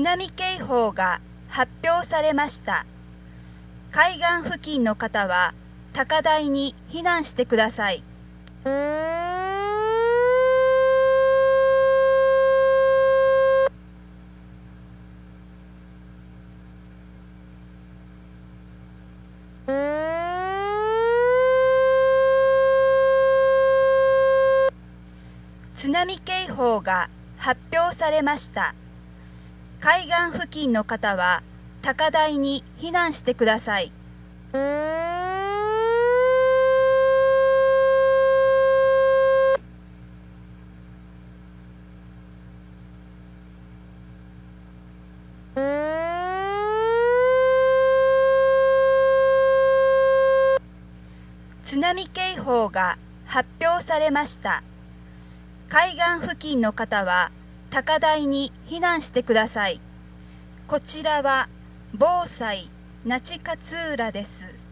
波警報が発表されました。海岸付近の方は高台に避難してください。津波警報が発表されました。海岸付近の方は高台に避難してください。津波警報が発表されました。海岸付近の方は高台に避難してください。こちらは防災那智勝浦です。